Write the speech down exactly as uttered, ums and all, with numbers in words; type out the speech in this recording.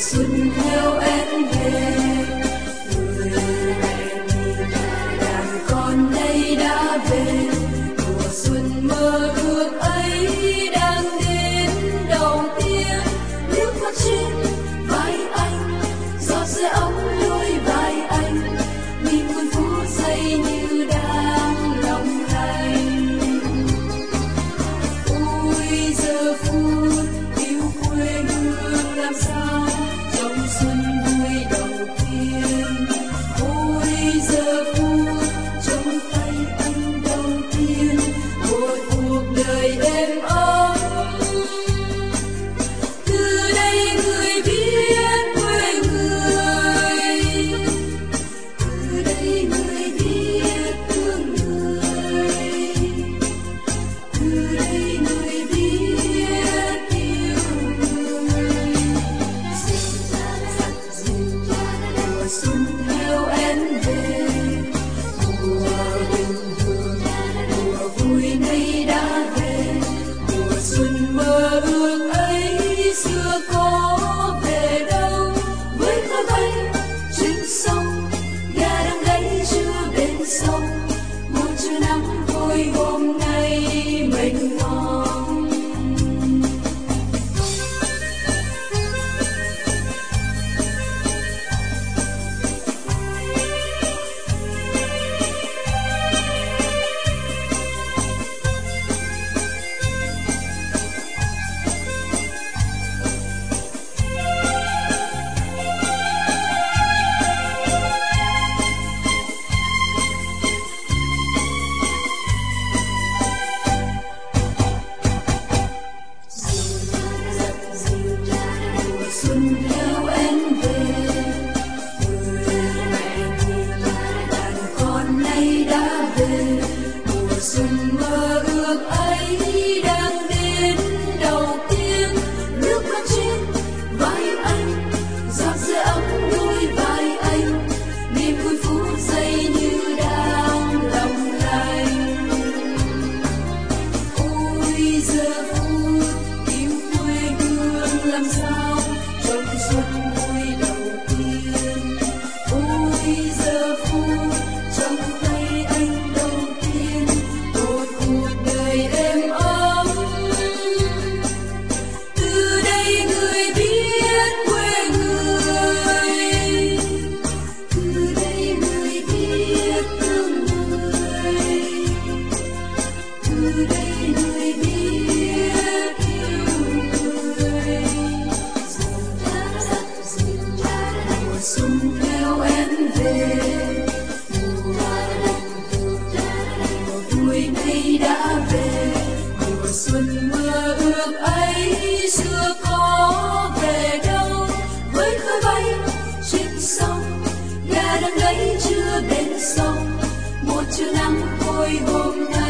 xuân theo em về. Người mẹ nhìn đàn con đây đã về, mùa xuân mơ ước ấy đang đến đầu tiên. Nước mắt trên vai anh, giọt rơi ấm đôi vai anh, niềm vui phút giây như đang lòng lành. Ôi giờ phút yêu quê hương làm sao trong xuân vui đầu tiên. Ôi giờ phút trong tay anh đầu tiên, một cuộc đời êm ấm. Từ đây người biết quê người, từ đây người biết thương người, từ đây người biết yêu người. Mùa xuân theo em về, mùa bình thường, mùa vui nay đã về. Mùa xuân mơ ước ấy xưa có về đâu, với khói bay trên sông, gà đang gáy chưa bên sông. Một trưa nắng vội hôm nay mênh mông. Mùa xuân theo em về, người mẹ nhìn đàn con nay đã về. Mùa xuân mơ ước ấy đang đến đầu tiên. Nước mắt trên vai anh, giọt rơi ấm đôi vai anh, niềm vui phút giây như đang lòng lành. Ôi giờ phút yêu quê hương làm sao trong xuân vui đầu tiên. Ôi giờ phút trong tay anh đầu tiên, một cuộc đời êm ấm. Từ đây người biết quê người, từ đây người biết thương người, từ đây người biết yêu người. Mùa xuân theo em về, mùa vui nay đã về. Mùa xuân mơ ước ấy xưa có về đâu, với khói bay trên sông, gà đang gáy chưa bên sông. Một trưa nắng vội hôm nay